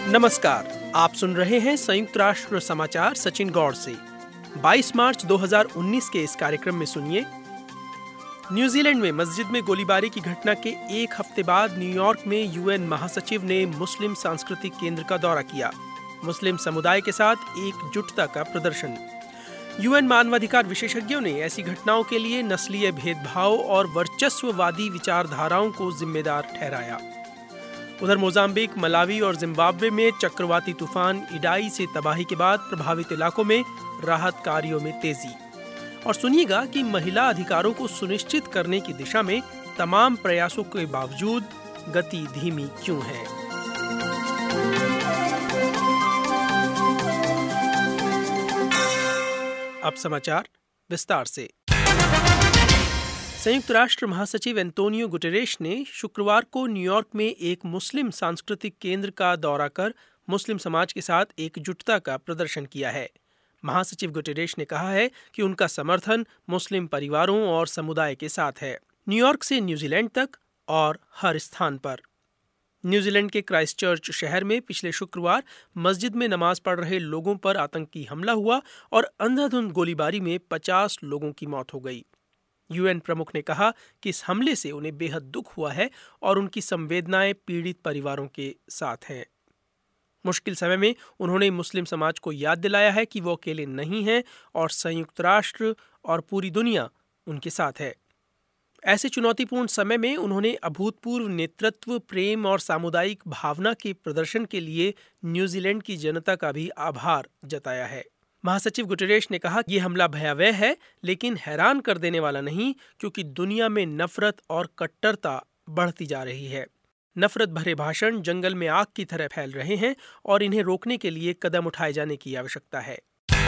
नमस्कार, आप सुन रहे हैं संयुक्त राष्ट्र समाचार सचिन गौड़ से। 22 मार्च 2019 के इस कार्यक्रम में सुनिए, न्यूजीलैंड में मस्जिद में गोलीबारी की घटना के एक हफ्ते बाद न्यूयॉर्क में यूएन महासचिव ने मुस्लिम सांस्कृतिक केंद्र का दौरा किया। मुस्लिम समुदाय के साथ एकजुटता का प्रदर्शन। यूएन मानवाधिकार विशेषज्ञों ने ऐसी घटनाओं के लिए नस्लीय भेदभाव और वर्चस्ववादी विचारधाराओं को जिम्मेदार ठहराया। उधर मोजाम्बिक, मलावी और जिम्बाब्वे में चक्रवाती तूफान इडाई से तबाही के बाद प्रभावित इलाकों में राहत कार्यों में तेजी। और सुनिएगा कि महिला अधिकारों को सुनिश्चित करने की दिशा में तमाम प्रयासों के बावजूद गति धीमी क्यों है। अब समाचार विस्तार से। संयुक्त राष्ट्र महासचिव एंटोनियो गुटेरेश ने शुक्रवार को न्यूयॉर्क में एक मुस्लिम सांस्कृतिक केंद्र का दौरा कर मुस्लिम समाज के साथ एकजुटता का प्रदर्शन किया है। महासचिव गुटेरेश ने कहा है कि उनका समर्थन मुस्लिम परिवारों और समुदाय के साथ है, न्यूयॉर्क से न्यूजीलैंड तक और हर स्थान पर। न्यूजीलैंड के क्राइस्टचर्च शहर में पिछले शुक्रवार मस्जिद में नमाज पढ़ रहे लोगों पर आतंकी हमला हुआ और अंधाधुंध गोलीबारी में 50 लोगों की मौत हो गई। यूएन प्रमुख ने कहा कि इस हमले से उन्हें बेहद दुख हुआ है और उनकी संवेदनाएं पीड़ित परिवारों के साथ हैं। मुश्किल समय में उन्होंने मुस्लिम समाज को याद दिलाया है कि वो अकेले नहीं हैं और संयुक्त राष्ट्र और पूरी दुनिया उनके साथ है। ऐसे चुनौतीपूर्ण समय में उन्होंने अभूतपूर्व नेतृत्व, प्रेम और सामुदायिक भावना के प्रदर्शन के लिए न्यूजीलैंड की जनता का भी आभार जताया है। महासचिव गुटेरेश ने कहा, ये हमला भयावह है लेकिन हैरान कर देने वाला नहीं, क्योंकि दुनिया में नफरत और कट्टरता बढ़ती जा रही है। नफरत भरे भाषण जंगल में आग की तरह फैल रहे हैं और इन्हें रोकने के लिए कदम उठाए जाने की आवश्यकता है।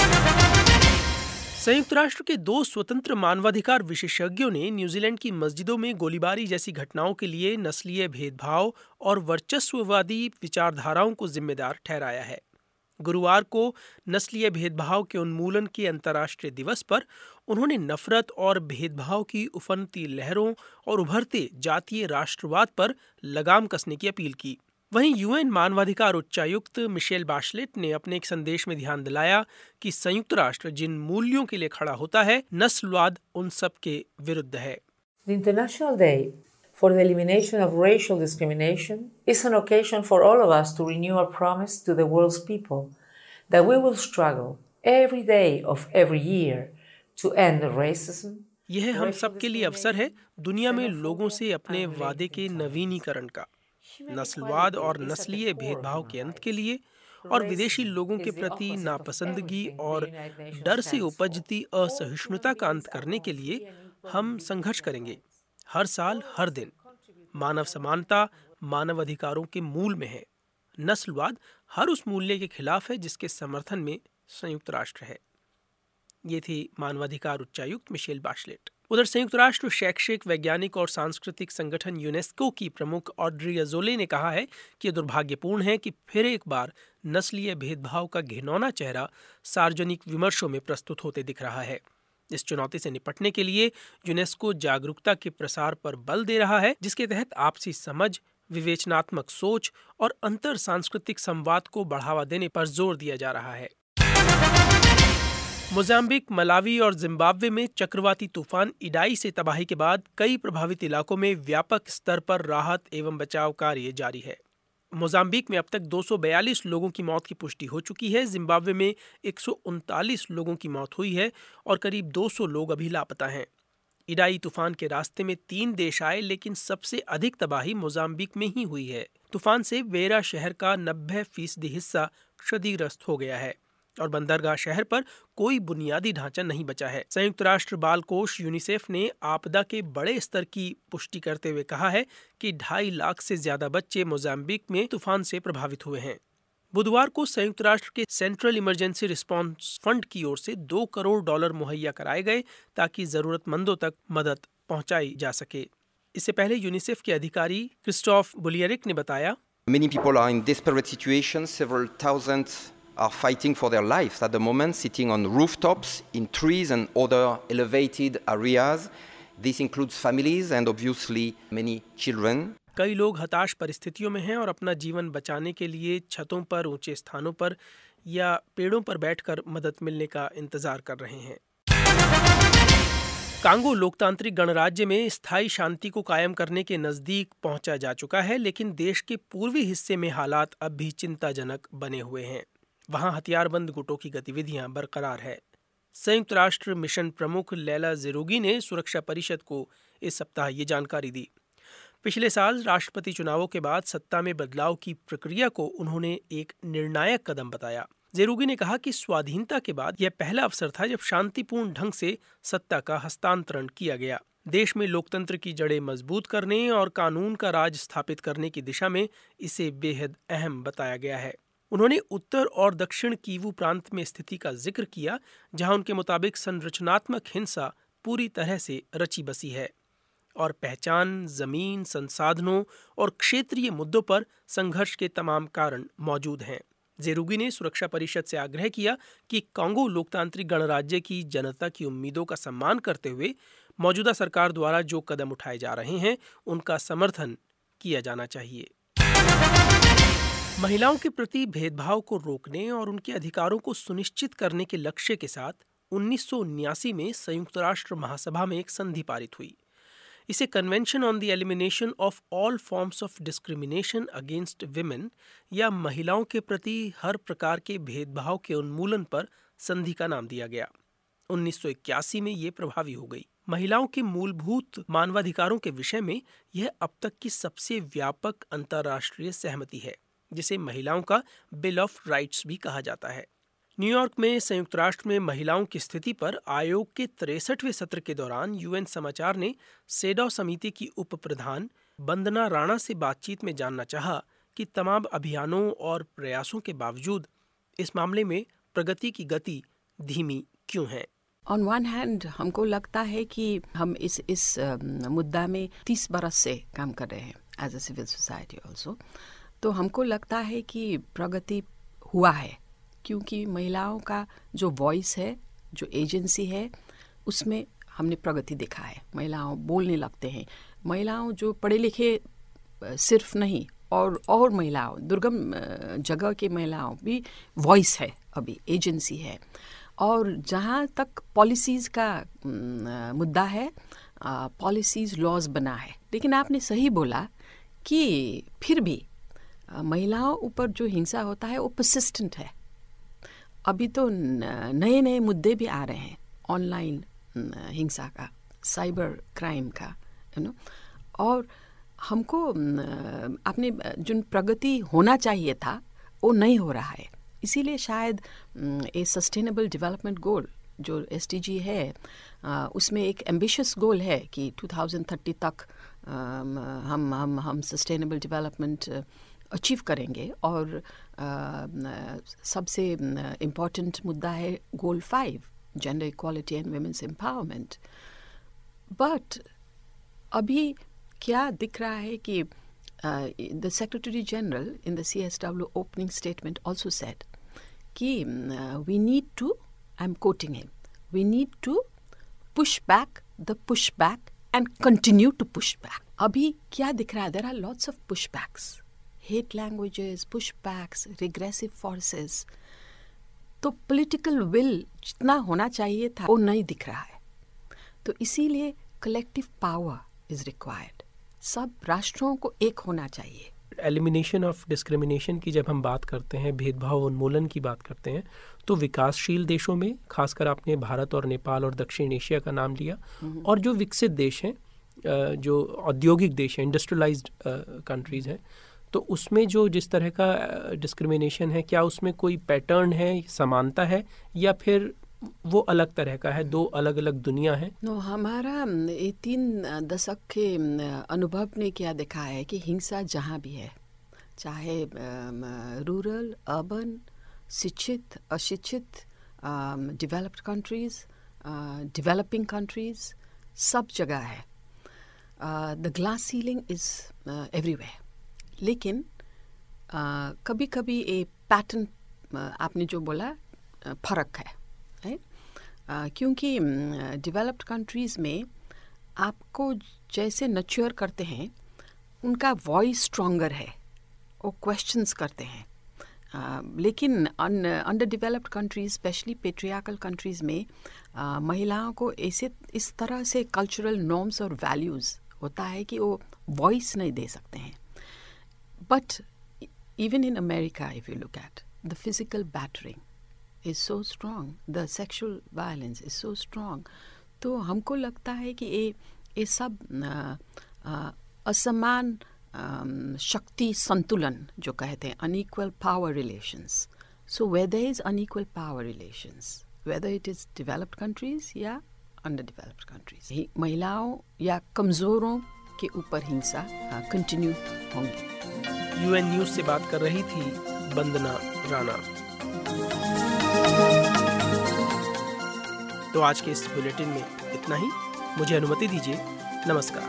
संयुक्त राष्ट्र के 2 स्वतंत्र मानवाधिकार विशेषज्ञों ने न्यूजीलैंड की मस्जिदों में गोलीबारी जैसी घटनाओं के लिए नस्लीय भेदभाव और वर्चस्ववादी विचारधाराओं को जिम्मेदार ठहराया है। गुरुवार को नस्लीय भेदभाव के उन्मूलन के अंतर्राष्ट्रीय दिवस पर उन्होंने नफरत और भेदभाव की उफनती लहरों और उभरते जातीय राष्ट्रवाद पर लगाम कसने की अपील की। वहीं यूएन मानवाधिकार उच्चायुक्त मिशेल बाशलेट ने अपने एक संदेश में ध्यान दिलाया कि संयुक्त राष्ट्र जिन मूल्यों के लिए खड़ा होता है, नस्लवाद उन सब के विरुद्ध है। The International Day for the Elimination of Racial Discrimination is an occasion for all of us to renew our promise to the world's people that we will struggle every day of every year to end racism. यह हम सब के लिए अवसर है दुनिया में लोगों से अपने वादे के नवीनीकरण का, नस्लवाद और नस्लीय भेदभाव के अंत के लिए और विदेशी लोगों के प्रति नापसंदगी और डर से उपजती असहिष्णुता का अंत करने के लिए हम संघर्ष करेंगे। हर साल, हर दिन। मानव समानता मानव अधिकारों के मूल में है। नस्लवाद हर उस मूल्य के खिलाफ है जिसके समर्थन में संयुक्त राष्ट्र है। ये थी मानवाधिकार उच्चायुक्त मिशेल बाशलेट। उधर संयुक्त राष्ट्र शैक्षिक, वैज्ञानिक और सांस्कृतिक संगठन यूनेस्को की प्रमुख ऑड्री अजोले ने कहा है कि दुर्भाग्यपूर्ण है कि फिर एक बार नस्लीय भेदभाव का घिनौना चेहरा सार्वजनिक विमर्शों में प्रस्तुत होते दिख रहा है। इस चुनौती से निपटने के लिए यूनेस्को जागरूकता के प्रसार पर बल दे रहा है, जिसके तहत आपसी समझ, विवेचनात्मक सोच और अंतर सांस्कृतिक संवाद को बढ़ावा देने पर जोर दिया जा रहा है। मोजाम्बिक, मलावी और जिम्बाब्वे में चक्रवाती तूफान इडाई से तबाही के बाद कई प्रभावित इलाकों में व्यापक स्तर पर राहत एवं बचाव कार्य जारी है। मोजाम्बिक में अब तक 242 लोगों की मौत की पुष्टि हो चुकी है। जिम्बाब्वे में 139 लोगों की मौत हुई है और करीब 200 लोग अभी लापता हैं। इडाई तूफान के रास्ते में 3 देश आए, लेकिन सबसे अधिक तबाही मोजाम्बिक में ही हुई है। तूफान से वेरा शहर का 90% हिस्सा क्षतिग्रस्त हो गया है और बंदरगाह शहर पर कोई बुनियादी ढांचा नहीं बचा है। संयुक्त राष्ट्र बाल कोष यूनिसेफ ने आपदा के बड़े स्तर की पुष्टि करते हुए कहा है कि 2.5 लाख से ज्यादा बच्चे मोजाम्बिक में तूफान से प्रभावित हुए हैं। बुधवार को संयुक्त राष्ट्र के सेंट्रल इमरजेंसी रिस्पांस फंड की ओर से $2 करोड़ मुहैया कराए गए ताकि जरूरतमंदों तक मदद पहुंचाई जा सके। इससे पहले यूनिसेफ के अधिकारी क्रिस्टोफ बुलियरिक ने बताया, Many people are in desperate situations. Several thousands are fighting for their lives at the moment, sitting on rooftops, in trees and other elevated areas. This includes families and obviously many children. कई लोग हताश परिस्थितियों में हैं और अपना जीवन बचाने के लिए छतों पर, ऊंचे स्थानों पर या पेड़ों पर बैठकर मदद मिलने का इंतजार कर रहे हैं। कांगो लोकतांत्रिक गणराज्य में स्थायी शांति को कायम करने के नजदीक पहुंचा जा चुका है, लेकिन देश के पूर्वी हिस्से में हालात अब भी चिंताजनक बने हुए हैं। वहां हथियारबंद गुटों की गतिविधियां बरकरार है। संयुक्त राष्ट्र मिशन प्रमुख लैला ज़ेरुगी ने सुरक्षा परिषद को इस सप्ताह ये जानकारी दी। पिछले साल राष्ट्रपति चुनावों के बाद सत्ता में बदलाव की प्रक्रिया को उन्होंने एक निर्णायक कदम बताया। ज़ेरुगी ने कहा कि स्वाधीनता के बाद यह पहला अवसर था जब शांतिपूर्ण ढंग से सत्ता का हस्तांतरण किया गया। देश में लोकतंत्र की जड़ें मजबूत करने और कानून का राज स्थापित करने की दिशा में इसे बेहद अहम बताया गया है। उन्होंने उत्तर और दक्षिण कीवू प्रांत में स्थिति का जिक्र किया, जहां उनके मुताबिक संरचनात्मक हिंसा पूरी तरह से रची बसी है और पहचान, जमीन, संसाधनों और क्षेत्रीय मुद्दों पर संघर्ष के तमाम कारण मौजूद हैं। ज़ेरुगी ने सुरक्षा परिषद से आग्रह किया कि कांगो लोकतांत्रिक गणराज्य की जनता की उम्मीदों का सम्मान करते हुए मौजूदा सरकार द्वारा जो कदम उठाए जा रहे हैं उनका समर्थन किया जाना चाहिए। महिलाओं के प्रति भेदभाव को रोकने और उनके अधिकारों को सुनिश्चित करने के लक्ष्य के साथ 1979 में संयुक्त राष्ट्र महासभा में एक संधि पारित हुई। इसे convention on the elimination of all forms of discrimination against women या महिलाओं के प्रति हर प्रकार के भेदभाव के उन्मूलन पर संधि का नाम दिया गया। 1981 में ये प्रभावी हो गई। महिलाओं के मूलभूत मानवाधिकारों के विषय में यह अब तक की सबसे व्यापक अंतर्राष्ट्रीय सहमति है, जिसे महिलाओं का बिल ऑफ राइट्स भी कहा जाता है। न्यूयॉर्क में संयुक्त राष्ट्र में महिलाओं की स्थिति पर आयोग के 63वें सत्र के दौरान यूएन समाचार ने सेडाव समिति की उप प्रधान वंदना राणा से बातचीत में जानना चाहा कि तमाम अभियानों और प्रयासों के बावजूद इस मामले में प्रगति की गति धीमी क्यों है। ऑन वन हैंड हमको लगता है कि हम इस मुद्दा में 30 बरस से काम कर रहे हैं as a civil society also. तो हमको लगता है कि प्रगति हुआ है, क्योंकि महिलाओं का जो वॉइस है, जो एजेंसी है, उसमें हमने प्रगति देखा है। महिलाओं बोलने लगते हैं। महिलाओं जो पढ़े लिखे सिर्फ नहीं, और महिलाओं, दुर्गम जगह की महिलाओं भी वॉइस है, अभी एजेंसी है। और जहाँ तक पॉलिसीज़ का मुद्दा है, पॉलिसीज़ लॉज बना है। लेकिन आपने सही बोला कि फिर भी महिलाओं ऊपर जो हिंसा होता है वो परसिस्टेंट है। अभी तो नए नए मुद्दे भी आ रहे हैं, ऑनलाइन हिंसा का, साइबर क्राइम का, और हमको अपने जो प्रगति होना चाहिए था वो नहीं हो रहा है। इसीलिए शायद ए सस्टेनेबल डेवलपमेंट गोल जो SDG है, उसमें एक एम्बिशियस गोल है कि 2030 तक हम सस्टेनेबल डेवलपमेंट अचीव करेंगे। और सबसे इम्पॉर्टेंट मुद्दा है goal 5, gender equality and women's empowerment. But अभी क्या दिख रहा है कि the secretary general in the CSW opening statement also said कि we need to, I am quoting him, we need to push back the push back and continue to push back. अभी क्या दिख रहा है? There are lots of push backs, hate languages, pushbacks, regressive forces। तो political will जितना होना चाहिए था वो नहीं दिख रहा है। तो इसीलिए collective power is required। सब राष्ट्रों को एक होना चाहिए। एलिमिनेशन ऑफ डिस्क्रिमिनेशन की जब हम बात करते हैं, भेदभाव उन्मूलन की बात करते हैं, तो विकासशील देशों में, खासकर आपने भारत और नेपाल और दक्षिण एशिया का नाम लिया, और जो विकसित देश हैं, जो औद्योगिक देश हैं, इंडस्ट्रियलाइज्ड कंट्रीज़ हैं, तो उसमें जो जिस तरह का डिस्क्रिमिनेशन है, क्या उसमें कोई पैटर्न है, समानता है, या फिर वो अलग तरह का है, दो अलग अलग दुनिया है? हमारा ये 3 दशक के अनुभव ने क्या देखा है कि हिंसा जहाँ भी है, चाहे रूरल, अर्बन, शिक्षित, अशिक्षित, डेवलप्ड कंट्रीज़, डेवलपिंग कंट्रीज़, सब जगह है। The glass ceiling is everywhere. लेकिन कभी कभी ये पैटर्न, आपने जो बोला, फ़र्क है, क्योंकि डेवलप्ड कंट्रीज़ में आपको जैसे नच्योर करते हैं उनका वॉइस स्ट्रॉन्गर है, वो क्वेश्चंस करते हैं। लेकिन under developed countries, specially patriarchal countries में महिलाओं को इस तरह से कल्चरल नॉर्म्स और वैल्यूज़ होता है कि वो वॉइस नहीं दे सकते हैं। But even in America, if you look at the physical battering is so strong, the sexual violence is so strong. तो हमको लगता है कि ये सब असमान शक्ति संतुलन जो कहते हैं, unequal power relations. So whether is unequal power relations, whether it is developed countries या अंडर डेवलप्ड कंट्रीज, महिलाओं या कमज़ोरों के ऊपर हिंसा कंटिन्यू होंगी। यूएन न्यूज़ से बात कर रही थी वंदना राणा। तो आज के इस बुलेटिन में इतना ही। मुझे अनुमति दीजिए। नमस्कार।